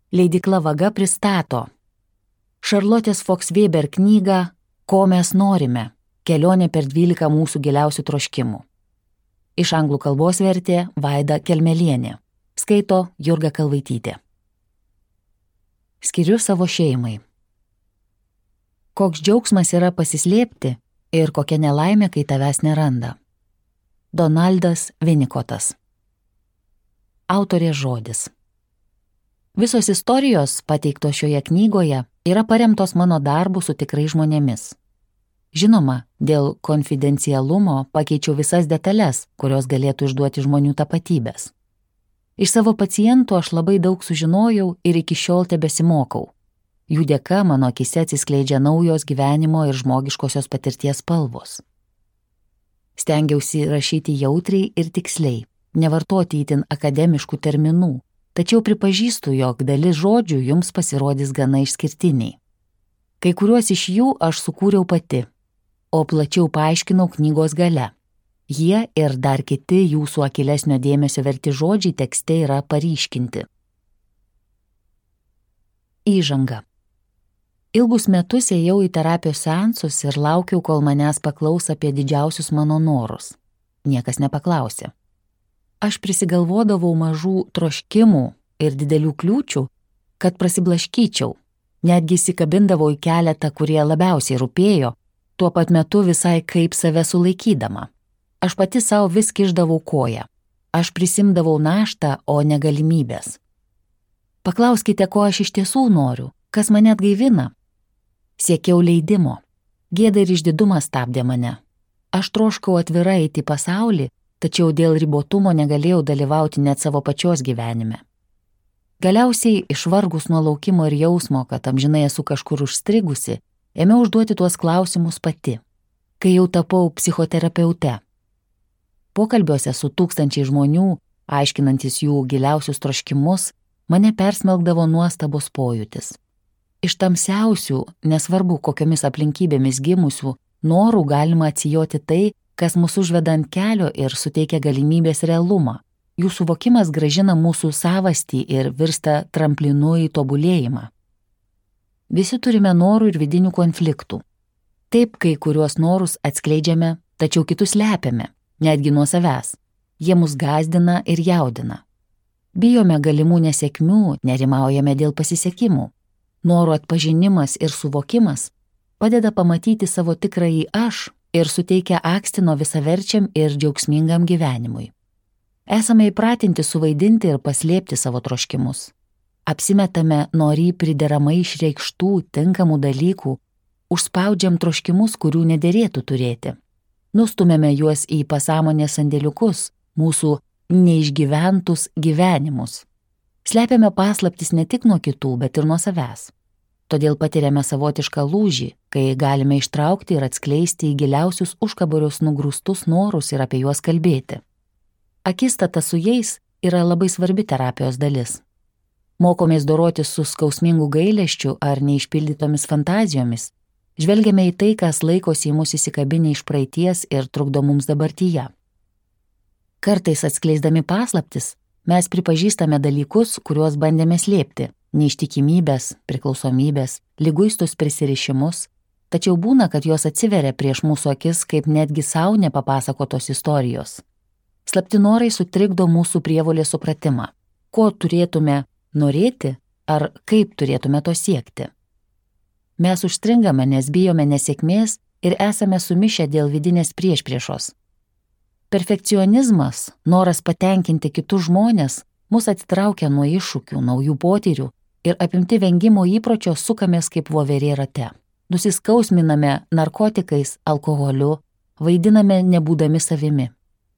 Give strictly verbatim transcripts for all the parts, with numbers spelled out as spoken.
Leidykla Vaga pristato Charlotės Fox Weber knygą Ko mes norime – kelionė per dvylika mūsų giliausių troškimų. Iš anglų kalbos vertė Vaida Kelmelienė. Skaito Jurga Kalvaitytė. Skiriu savo šeimai. Koks džiaugsmas yra pasislėpti ir kokia nelaimė, kai tavęs neranda. Donaldas Vinikotas. Autorės žodis. Visos istorijos pateiktos šioje knygoje yra paremtos mano darbu su tikrais žmonėmis. Žinoma, dėl konfidencialumo pakeičiau visas detalės, kurios galėtų išduoti žmonių tapatybės. Iš savo pacientų aš labai daug sužinojau ir iki šiol tebesimokau. Jų dėka mano akise atsiskleidžia naujos gyvenimo ir žmogiškosios patirties spalvos. Stengiausi rašyti jautriai ir tiksliai, nevartoti itin akademiškų terminų, tačiau pripažįstu, jog dalis žodžių jums pasirodys gana išskirtiniai. Kai kuriuos iš jų aš sukūriau pati, o plačiau paaiškinau knygos gale. Jie ir dar kiti jūsų akylesnio dėmesio verti žodžiai tekste yra paryškinti. Įžanga. Ilgus metus ėjau į terapijos seansus ir laukiau, kol manęs paklaus apie didžiausius mano norus. Niekas nepaklausė. Aš prisigalvodavau mažų troškimų ir didelių kliūčių, kad prasiblaškyčiau, netgi įsikabindavau į keletą, kurie labiausiai rūpėjo, tuo pat metu visai kaip save sulaikydama. Aš pati savo vis kišdavau koją. Aš prisimdavau naštą, o ne galimybės. Paklauskite, ko aš iš tiesų noriu, kas mane atgaivina. Siekiau leidimo. Gėda ir išdidumas stabdė mane. Aš troškau atvirai eiti į pasaulį, tačiau dėl ribotumo negalėjau dalyvauti net savo pačios gyvenime. Galiausiai, išvargus nuo laukimo ir jausmo, kad amžinai esu kažkur užstrigusi, ėmiau užduoti tuos klausimus pati, kai jau tapau psichoterapeute. Pokalbiuose su tūkstančiai žmonių, aiškinantis jų giliausius troškimus, mane persmelkdavo nuostabos pojūtis. Iš tamsiausių, nesvarbu kokiomis aplinkybėmis gimusių, norų galima atsijoti tai, kas mus užveda ant kelio ir suteikia galimybės realumą. Jų suvokimas gražina mūsų savastį ir virsta tramplinu į tobulėjimą. Visi turime norų ir vidinių konfliktų. Taip, kai kuriuos norus atskleidžiame, tačiau kitus slepiame, netgi nuo savęs. Jie mus gąsdina ir jaudina. Bijome galimų nesėkmių, nerimaujame dėl pasisekimų. Norų atpažinimas ir suvokimas padeda pamatyti savo tikrąjį aš ir suteikia akstino visaverčiam ir džiaugsmingam gyvenimui. Esame įpratinti suvaidinti ir paslėpti savo troškimus. Apsimetame norį prideramai išreikštų, tinkamų dalykų, užspaudžiam troškimus, kurių nederėtų turėti. Nustumėme juos į pasąmonės sandėliukus, mūsų neišgyventus gyvenimus. Slepiame paslaptis ne tik nuo kitų, bet ir nuo savęs. Todėl patiriame savotišką lūžį, kai galime ištraukti ir atskleisti į giliausius užkaborius nugrūstus norus ir apie juos kalbėti. Akistata su jais yra labai svarbi terapijos dalis. Mokomės dorotis su skausmingu gailesčiu ar neišpildytomis fantazijomis. Žvelgiame į tai, kas laikosi į mus įsikabinę iš praeities ir trukdo mums dabartyje. Kartais atskleisdami paslaptis, mes pripažįstame dalykus, kuriuos bandėme slėpti, neištikimybės, priklausomybės, liguistus prisirišimus, tačiau būna, kad jos atsiveria prieš mūsų akis kaip netgi savo nepapasakotos istorijos. Slapti norai sutrikdo mūsų prievolės supratimą, ko turėtume norėti ar kaip turėtume to siekti. Mes užstringame, nes bijome nesėkmės ir esame sumišę dėl vidinės priešpriešos. Perfekcionizmas, noras patenkinti kitus žmonės, mus atitraukia nuo iššūkių, naujų potyrių ir apimti vengimo įpročio sukamės kaip voverė rate. Nusiskausminame narkotikais, alkoholiu, vaidiname nebūdami savimi.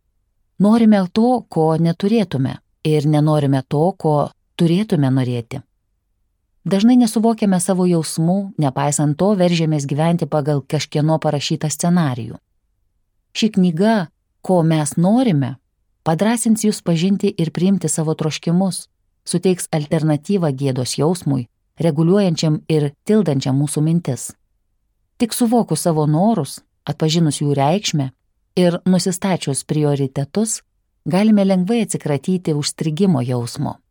Norime to, ko neturėtume ir nenorime to, ko turėtume norėti. Dažnai nesuvokiame savo jausmų, nepaisant to veržėmės gyventi pagal kažkieno parašytą scenarijų. Ši knyga, ko mes norime, padrąsins jūs pažinti ir priimti savo troškimus, suteiks alternatyvą gėdos jausmui, reguliuojančiam ir tildančiam mūsų mintis. Tik suvokus savo norus, atpažinus jų reikšmę ir nusistačius prioritetus, galime lengvai atsikratyti užstrigimo jausmo.